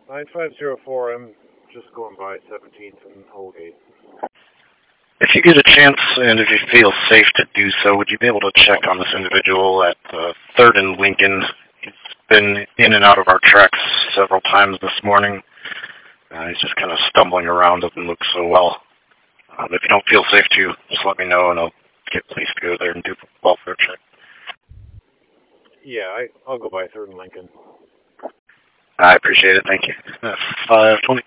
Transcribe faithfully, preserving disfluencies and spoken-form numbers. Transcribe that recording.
nine five zero four, I'm just going by seventeenth and Holgate. If you get a chance and if you feel safe to do so, would you be able to check on this individual at uh, third and Lincoln? He's been in and out of our tracks several times this morning. Uh, he's just kind of stumbling around, doesn't look so well. Um, if you don't feel safe to, just let me know and I'll get police to go there and do a welfare check. Yeah, I, I'll go by third and Lincoln. I appreciate it. Thank you. Uh, five twenty.